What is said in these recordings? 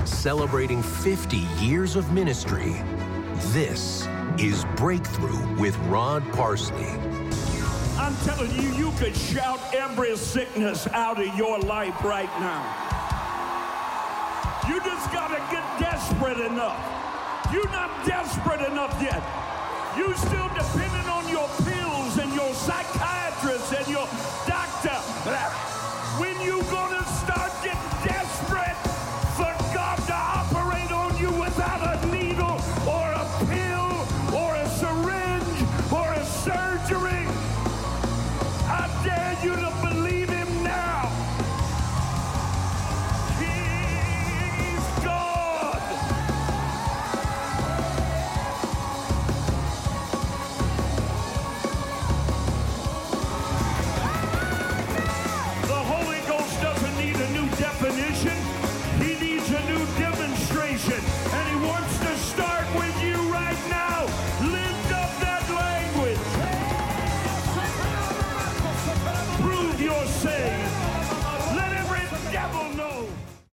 celebrating 50 years of ministry. This is Breakthrough with Rod Parsley. I'm telling you, you could shout every sickness out of your life right now. You just got to get desperate enough. You're not desperate enough yet. You still depending on your pills and your psychiatrist and your doctor. When you gonna start getting desperate for God to operate on you without a needle or a pill or a syringe or a surgery? I dare you to believe him now. He's God. The Holy Ghost doesn't need a new definition. He needs a new demonstration. And he wants to start with you right now. Lift up that language. Prove you're saved. Let every devil know.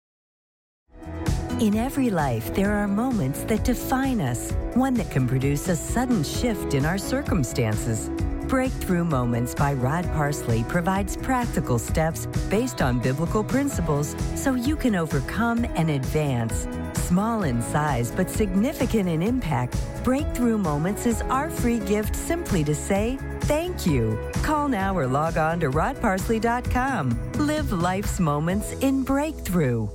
In every life, there are moments that define us, one that can produce a sudden shift in our circumstances. Breakthrough Moments by Rod Parsley provides practical steps based on biblical principles so you can overcome and advance. Small in size but significant in impact, Breakthrough Moments is our free gift simply to say thank you. Call now or log on to rodparsley.com. Live life's moments in Breakthrough.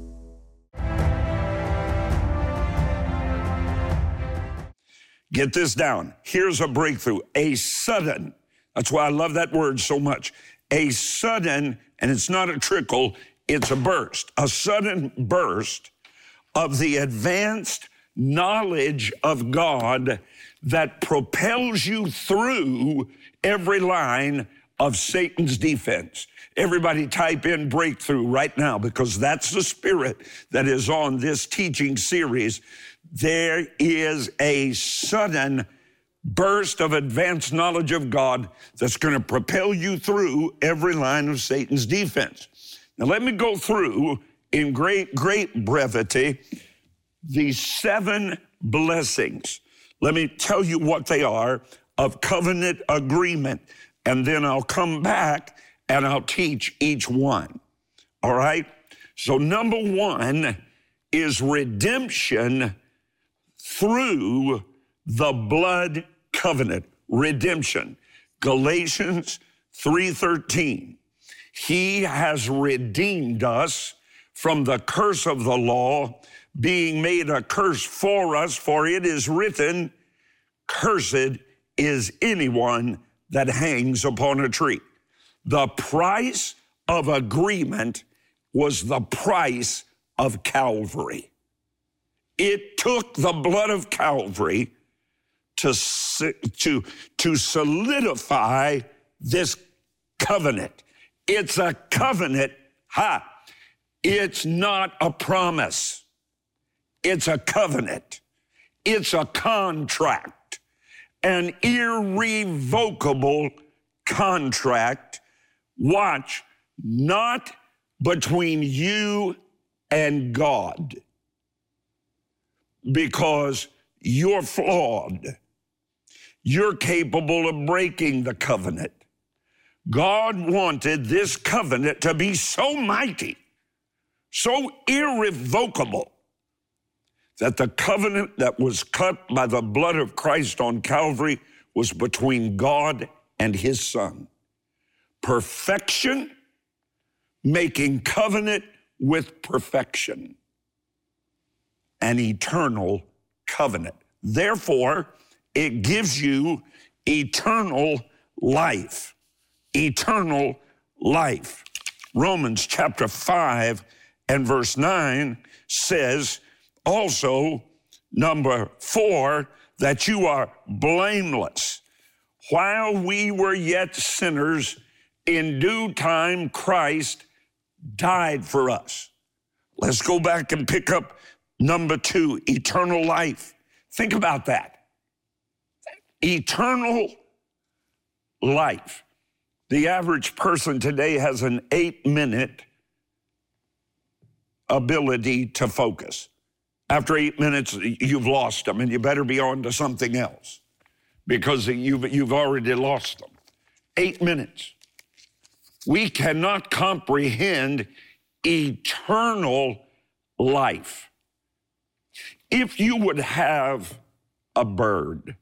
Get this down. Here's a breakthrough. A sudden, that's why I love that word so much. A sudden, and it's not a trickle, it's a burst. A sudden burst of the advanced knowledge of God that propels you through every line of Satan's defense. Everybody type in breakthrough right now, because that's the spirit that is on this teaching series. There is a sudden burst of advanced knowledge of God that's going to propel you through every line of Satan's defense. Now, let me go through in great brevity these 7 blessings. Let me tell you what they are of covenant agreement, and then I'll come back and I'll teach each one. All right? So number 1 is redemption through the blood covenant. Redemption. Galatians 3:13. He has redeemed us from the curse of the law, being made a curse for us, for it is written, cursed is anyone that hangs upon a tree. The price of agreement was the price of Calvary. It took the blood of Calvary to solidify this covenant. It's a covenant. It's not a promise. It's a covenant. It's a contract, an irrevocable contract. Watch, not between you and God, because you're flawed. You're capable of breaking the covenant. God wanted this covenant to be so mighty, so irrevocable, that the covenant that was cut by the blood of Christ on Calvary was between God and his Son. Perfection, making covenant with perfection. An eternal covenant. Therefore, it gives you eternal life. Eternal life. Romans chapter 5 and verse 9 says also, number 4, that you are blameless. While we were yet sinners, in due time Christ died for us. Let's go back and pick up number 2, eternal life. Think about that. Eternal life. The average person today has an 8-minute ability to focus. After 8 minutes, you've lost them, and you better be on to something else because you've already lost them. 8 minutes. We cannot comprehend eternal life. If you would have a bird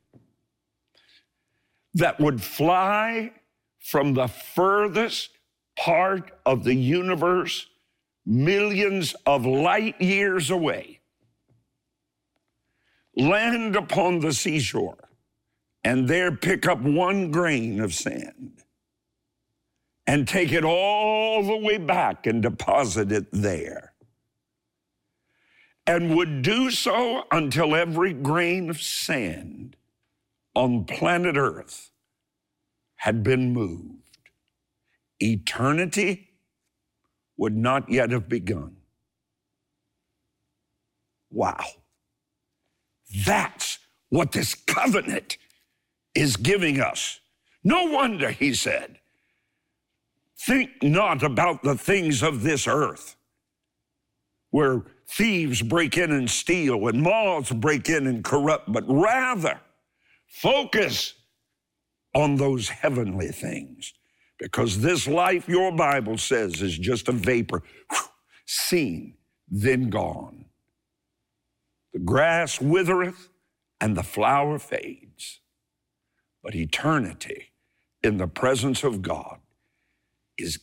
that would fly from the furthest part of the universe, millions of light years away, land upon the seashore, and there pick up one grain of sand and take it all the way back and deposit it there, and would do so until every grain of sand on planet Earth had been moved, eternity would not yet have begun. Wow. That's what this covenant is giving us. No wonder he said, think not about the things of this earth, where thieves break in and steal and moths break in and corrupt, but rather focus on those heavenly things, because this life, your Bible says, is just a vapor, seen, then gone. The grass withereth and the flower fades, but eternity in the presence of God is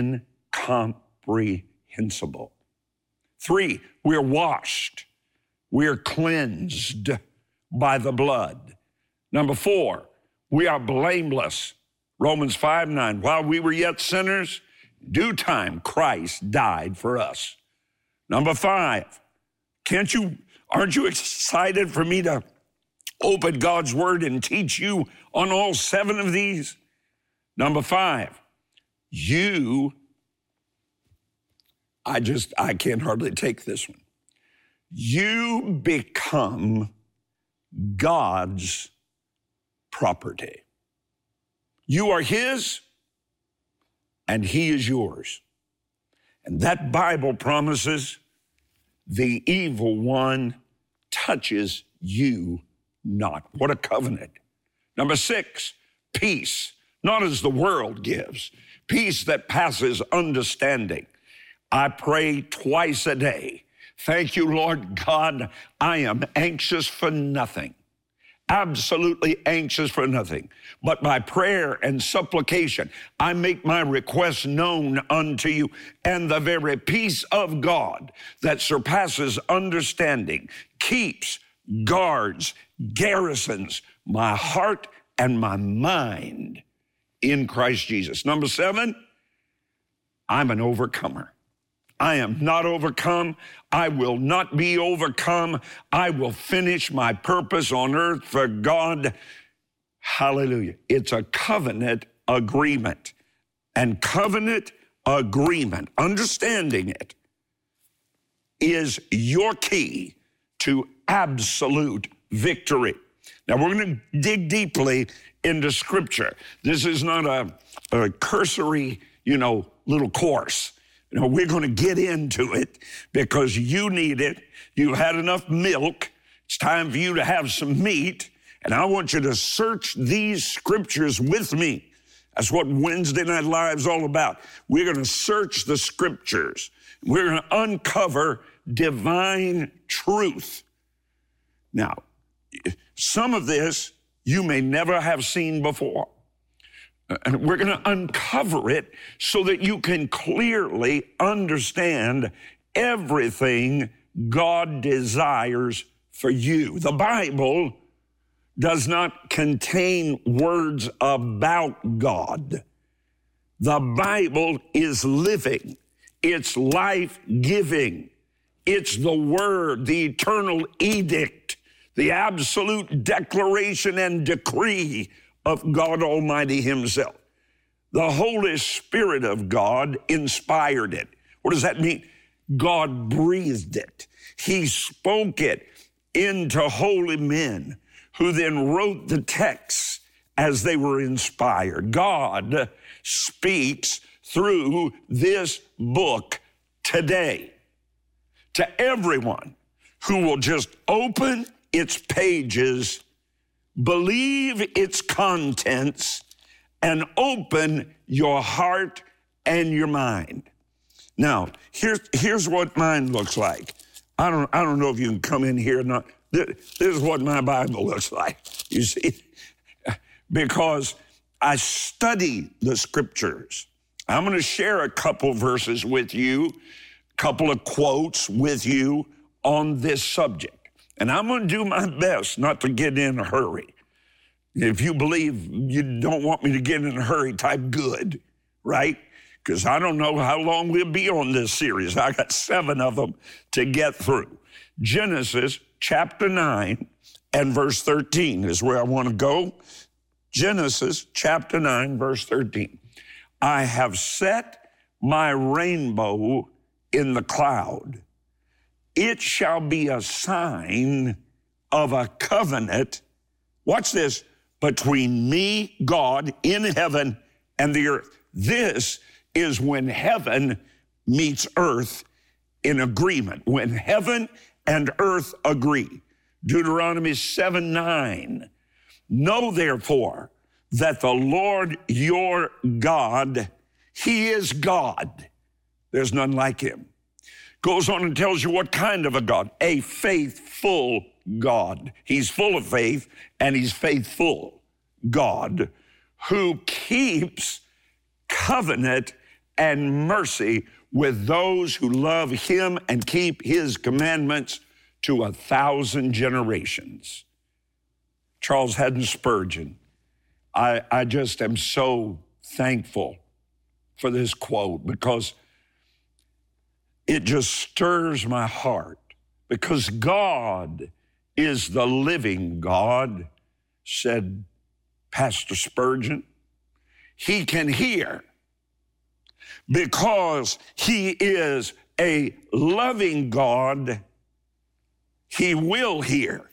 incomprehensible. 3, we're washed. We're cleansed by the blood. Number 4, we are blameless. Romans 5:9, while we were yet sinners, due time Christ died for us. Number 5, aren't you excited for me to open God's word and teach you on all 7 of these? Number 5, I can't hardly take this one. You become God's property. You are his, and he is yours. And that Bible promises the evil one touches you not. What a covenant. Number 6, peace, not as the world gives, peace that passes understanding. I pray twice a day. Thank you, Lord God, I am anxious for nothing. Absolutely anxious for nothing. But by prayer and supplication, I make my requests known unto you, and the very peace of God that surpasses understanding keeps, guards, garrisons my heart and my mind in Christ Jesus. Number 7, I'm an overcomer. I am not overcome. I will not be overcome. I will finish my purpose on earth for God. Hallelujah. It's a covenant agreement. And covenant agreement, understanding it, is your key to absolute victory. Now, we're going to dig deeply into Scripture. This is not a cursory, little course. We're going to get into it because you need it. You've had enough milk. It's time for you to have some meat. And I want you to search these scriptures with me. That's what Wednesday Night Live's all about. We're going to search the scriptures. We're going to uncover divine truth. Now, some of this you may never have seen before. And we're going to uncover it so that you can clearly understand everything God desires for you. The Bible does not contain words about God. The Bible is living. It's life-giving. It's the word, the eternal edict, the absolute declaration and decree of God Almighty himself. The Holy Spirit of God inspired it. What does that mean? God breathed it. He spoke it into holy men who then wrote the texts as they were inspired. God speaks through this book today. to everyone who will just open its pages, believe its contents, and open your heart and your mind. Now, here's what mine looks like. I don't know if you can come in here or not. This is what my Bible looks like, you see, because I study the scriptures. I'm going to share a couple verses with you, a couple of quotes with you on this subject. And I'm going to do my best not to get in a hurry. If you believe you don't want me to get in a hurry, type good, right? Because I don't know how long we'll be on this series. I got 7 of them to get through. Genesis chapter 9 and verse 13 is where I want to go. Genesis chapter 9, verse 13. I have set my rainbow in the cloud. It shall be a sign of a covenant. Watch this. Between me, God, in heaven and the earth. This is when heaven meets earth in agreement. When heaven and earth agree. Deuteronomy 7:9. Know therefore that the Lord your God, he is God. There's none like him. Goes on and tells you what kind of a God. A faithful God. He's full of faith and he's faithful God who keeps covenant and mercy with those who love him and keep his commandments to 1,000 generations. Charles Haddon Spurgeon. I just am so thankful for this quote because it just stirs my heart because God is the living God, said Pastor Spurgeon. He can hear because he is a loving God. He will hear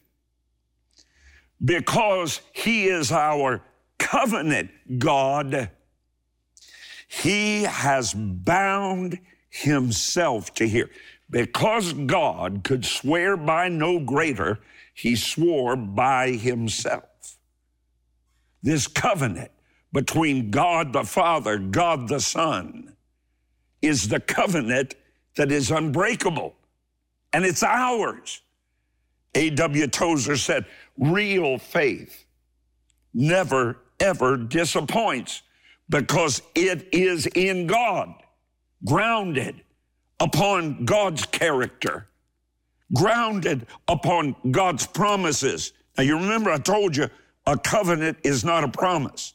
because he is our covenant God. He has bound himself to hear. Because God could swear by no greater, he swore by himself. This covenant between God the Father, God the Son, is the covenant that is unbreakable, and it's ours. A.W. Tozer said, real faith never, ever disappoints because it is in God, grounded upon God's character, grounded upon God's promises. Now, you remember I told you a covenant is not a promise.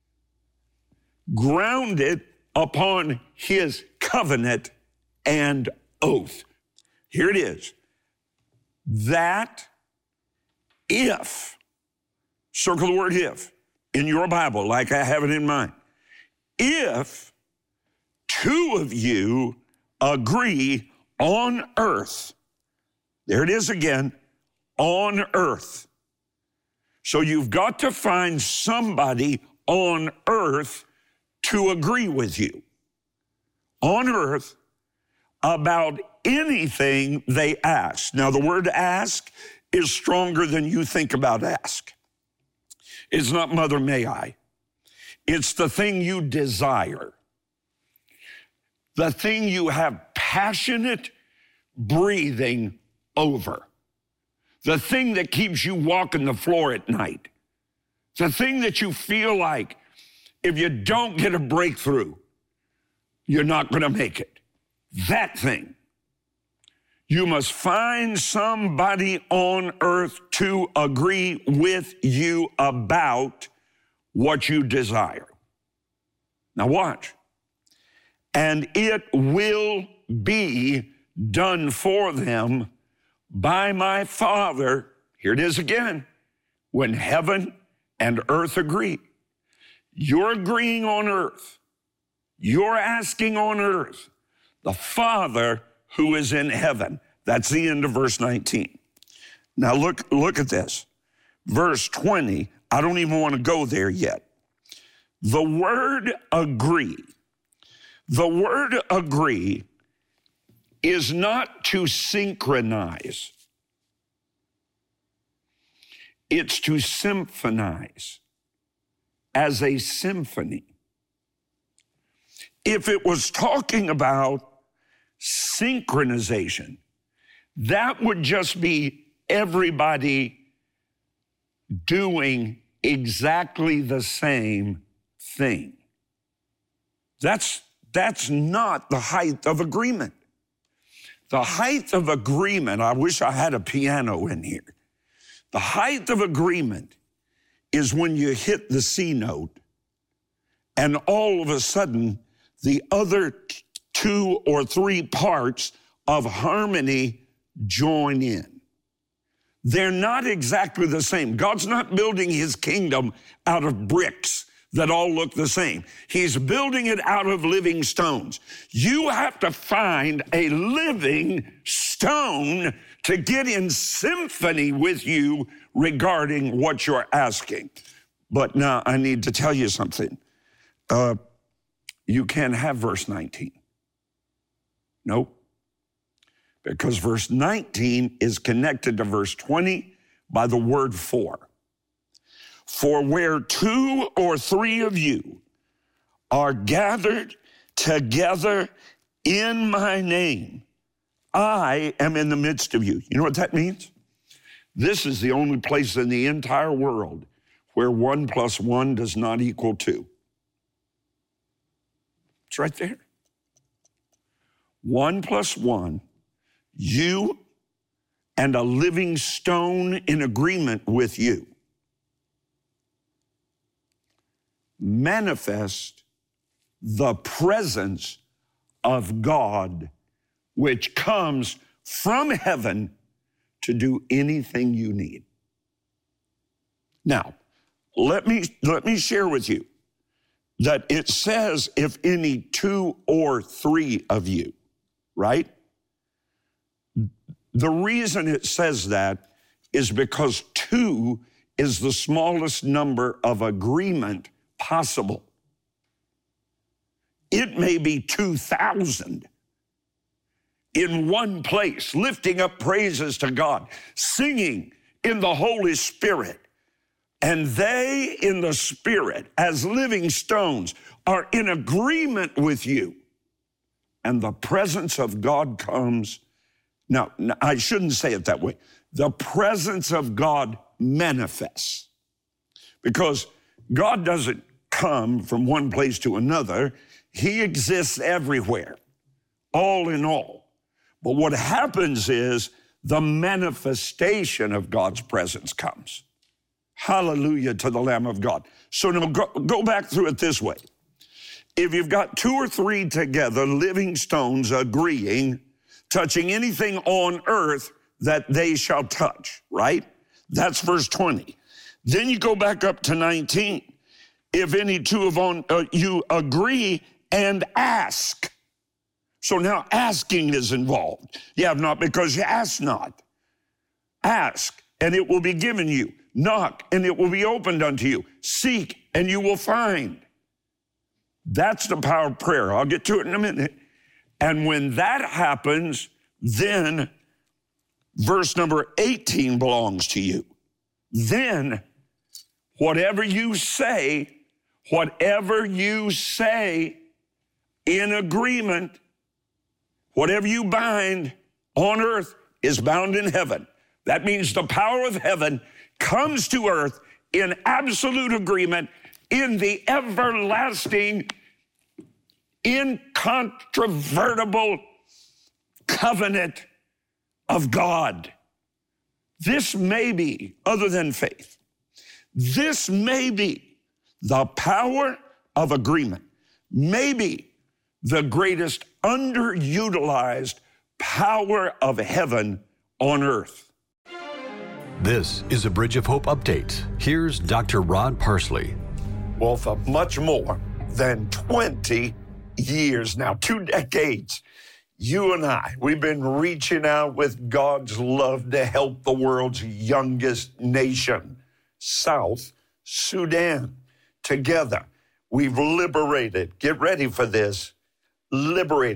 Grounded upon his covenant and oath. Here it is. That if, circle the word if in your Bible like I have it in mine, if 2 of you agree on earth, there it is again, on earth. So you've got to find somebody on earth to agree with you. On earth about anything they ask. Now, the word ask is stronger than you think about ask. It's not mother may I. It's the thing you desire. The thing you have passionate breathing over. The thing that keeps you walking the floor at night. The thing that you feel like if you don't get a breakthrough, you're not going to make it. That thing. You must find somebody on earth to agree with you about what you desire. Now watch. And it will be done for them by my Father. Here it is again. When heaven and earth agree. You're agreeing on earth. You're asking on earth. The Father who is in heaven. That's the end of verse 19. Now look at this. Verse 20, I don't even want to go there yet. The word agree is not to synchronize. It's to symphonize as a symphony. If it was talking about synchronization, that would just be everybody doing exactly the same thing. That's not the height of agreement. The height of agreement, I wish I had a piano in here. The height of agreement is when you hit the C note and all of a sudden the other 2 or 3 parts of harmony join in. They're not exactly the same. God's not building his kingdom out of bricks that all look the same. He's building it out of living stones. You have to find a living stone to get in symphony with you regarding what you're asking. But now I need to tell you something. You can't have verse 19. Nope. Because verse 19 is connected to verse 20 by the word for. For where 2 or 3 of you are gathered together in my name, I am in the midst of you. You know what that means? This is the only place in the entire world where 1 + 1 does not equal 2. It's right there. 1 + 1, you and a living stone in agreement with you, manifest the presence of God, which comes from heaven to do anything you need. Now, let me share with you that it says if any 2 or 3 of you, right? The reason it says that is because 2 is the smallest number of agreement possible. It may be 2,000 in one place, lifting up praises to God, singing in the Holy Spirit. And they in the Spirit, as living stones, are in agreement with you. And the presence of God comes. Now, I shouldn't say it that way. The presence of God manifests. Because God doesn't come from one place to another. He exists everywhere, all in all. But what happens is the manifestation of God's presence comes. Hallelujah to the Lamb of God. So now go back through it this way. If you've got 2 or 3 together, living stones agreeing, touching anything on earth that they shall touch, right? That's verse 20. Then you go back up to 19. If any 2 of you agree and ask. So now asking is involved. You have not because you ask not. Ask, and it will be given you. Knock, and it will be opened unto you. Seek, and you will find. That's the power of prayer. I'll get to it in a minute. And when that happens, then verse number 18 belongs to you. Then whatever you say in agreement, whatever you bind on earth is bound in heaven. That means the power of heaven comes to earth in absolute agreement in the everlasting, incontrovertible covenant of God. This may be, other than faith, this may be the power of agreement, maybe the greatest underutilized power of heaven on earth. This is a Bridge of Hope update. Here's Dr. Rod Parsley. Well, for much more than 20 years now, 2 decades, you and I, we've been reaching out with God's love to help the world's youngest nation, South Sudan. Together, we've liberated, get ready for this, liberated,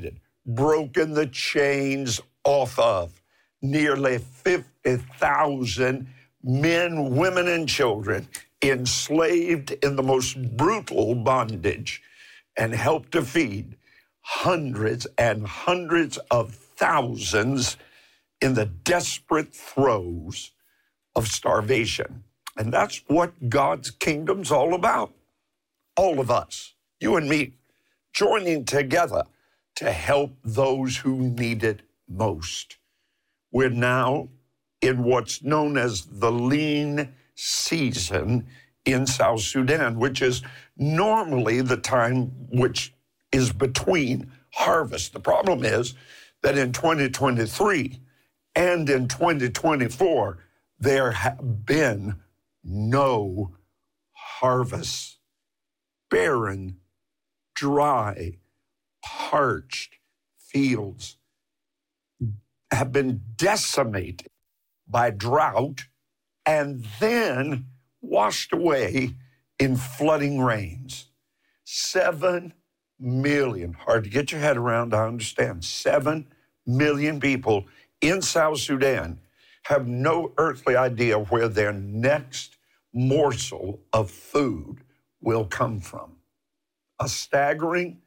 broken the chains off of nearly 50,000 men, women, and children enslaved in the most brutal bondage, and helped to feed hundreds and hundreds of thousands in the desperate throes of starvation. And that's what God's kingdom's all about. All of us, you and me, joining together to help those who need it most. We're now in what's known as the lean season in South Sudan, which is normally the time which is between harvest. The problem is that in 2023 and in 2024, there have been no harvests. Barren, dry, parched fields have been decimated by drought and then washed away in flooding rains. 7 million, hard to get your head around, I understand. 7 million people in South Sudan have no earthly idea where their next morsel of food will come from. A staggering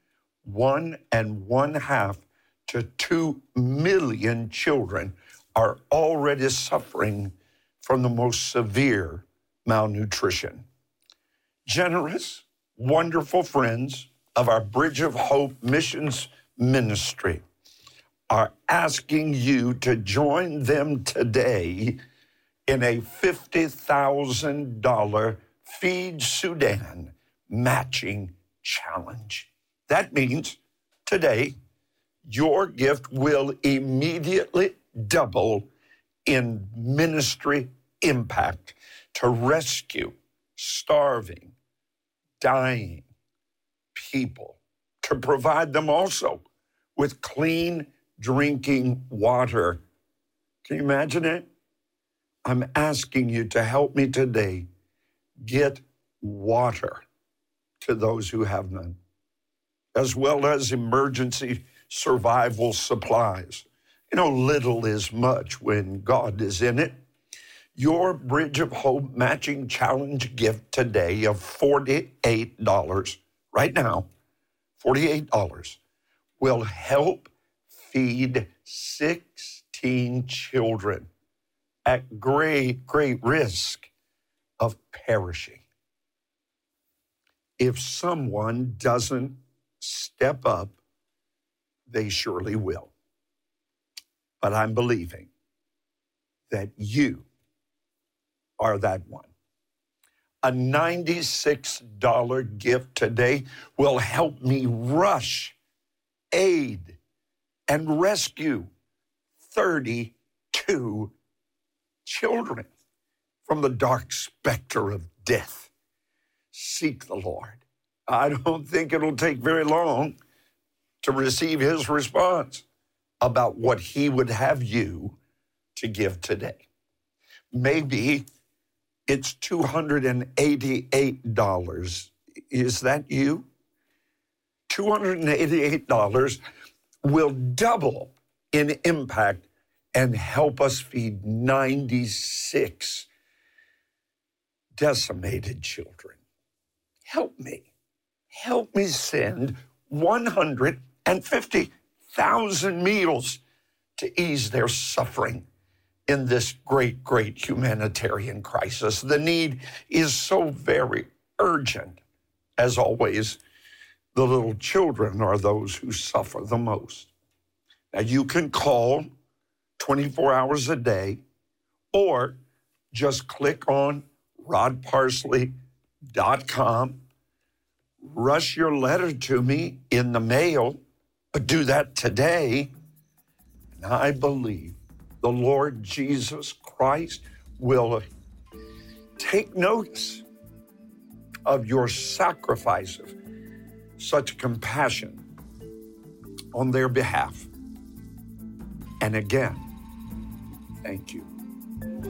1.5 to 2 million children are already suffering from the most severe malnutrition. Generous, wonderful friends of our Bridge of Hope Missions Ministry are asking you to join them today in a $50,000 Feed Sudan matching challenge. That means today your gift will immediately double in ministry impact to rescue starving, dying people, to provide them also with clean drinking water. Can you imagine it? I'm asking you to help me today get water to those who have none, as well as emergency survival supplies. You know, little is much when God is in it. Your Bridge of Hope matching challenge gift today of $48, right now, $48, will help feed 16 children at great risk of perishing. If someone doesn't step up, they surely will. But I'm believing that you are that one. A $96 gift today will help me rush, aid, and rescue 32 children from the dark specter of death. Seek the Lord. I don't think it'll take very long to receive his response about what he would have you to give today. Maybe it's $288. Is that you? $288 will double in impact and help us feed 96 decimated children. Help me send 150,000 meals to ease their suffering in this great, great humanitarian crisis. The need is so very urgent. As always, the little children are those who suffer the most. Now, you can call 24 hours a day, or just click on rodparsley.com. Rush your letter to me in the mail, but do that today. And I believe the Lord Jesus Christ will take notice of your sacrifice of such compassion on their behalf. And again, thank you.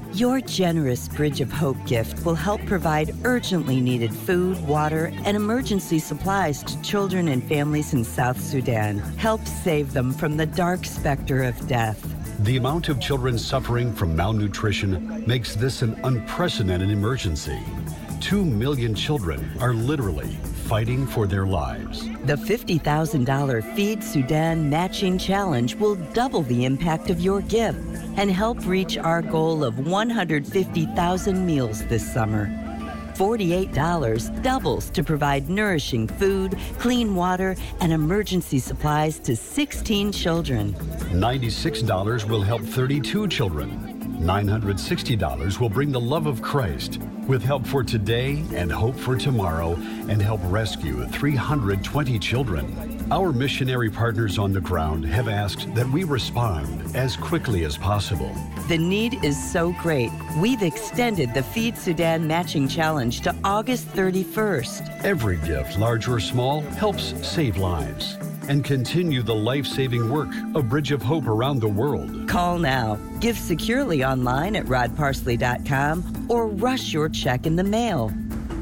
Your generous Bridge of Hope gift will help provide urgently needed food, water, and emergency supplies to children and families in South Sudan. Help save them from the dark specter of death. The amount of children suffering from malnutrition makes this an unprecedented emergency. 2 million children are literally fighting for their lives. The $50,000 Feed Sudan Matching Challenge will double the impact of your gift and help reach our goal of 150,000 meals this summer. $48 doubles to provide nourishing food, clean water, and emergency supplies to 16 children. $96 will help 32 children. $960 will bring the love of Christ with help for today and hope for tomorrow and help rescue 320 children. Our missionary partners on the ground have asked that we respond as quickly as possible. The need is so great, we've extended the Feed Sudan Matching Challenge to August 31st. Every gift, large or small, helps save lives and continue the life-saving work of Bridge of Hope around the world. Call now, give securely online at rodparsley.com, or rush your check in the mail.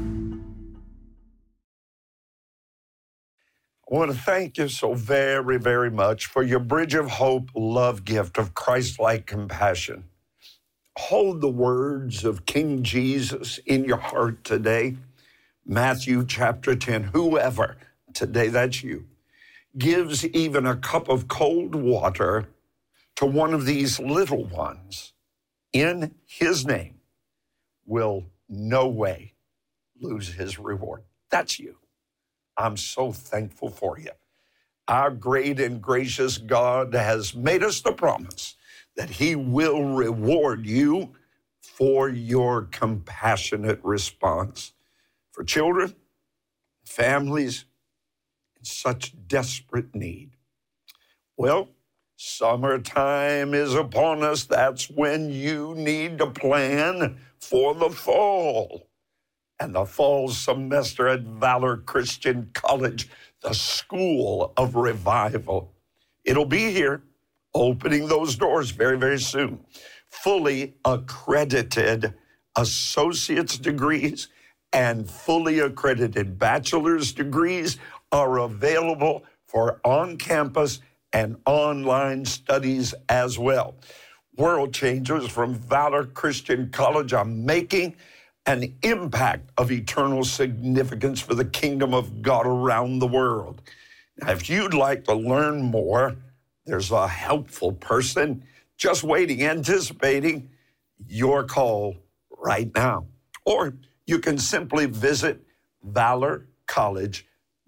I want to thank you so very, very much for your Bridge of Hope love gift of Christ-like compassion. Hold the words of King Jesus in your heart today. Matthew chapter 10, whoever, today that's you, gives even a cup of cold water to one of these little ones in his name will no way lose his reward. That's you. I'm so thankful for you. Our great and gracious God has made us the promise that he will reward you for your compassionate response for children, families in such desperate need. Well, summertime is upon us. That's when you need to plan for the fall. And the fall semester at Valor Christian College, the School of Revival. It'll be here, opening those doors very, very soon. Fully accredited associate's degrees and fully accredited bachelor's degrees are available for on-campus and online studies as well. World changers from Valor Christian College are making an impact of eternal significance for the kingdom of God around the world. Now, if you'd like to learn more, there's a helpful person just waiting, anticipating your call right now. Or you can simply visit valorcollege.edu,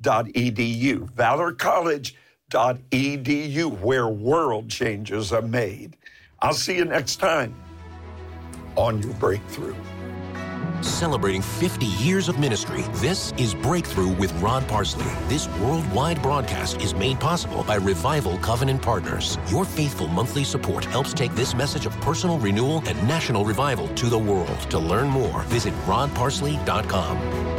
valorcollege.edu, where world changes are made. I'll see you next time on Your Breakthrough. Celebrating 50 years of ministry, this is Breakthrough with Rod Parsley. This worldwide broadcast is made possible by Revival Covenant Partners. Your faithful monthly support helps take this message of personal renewal and national revival to the world. To learn more, visit rodparsley.com.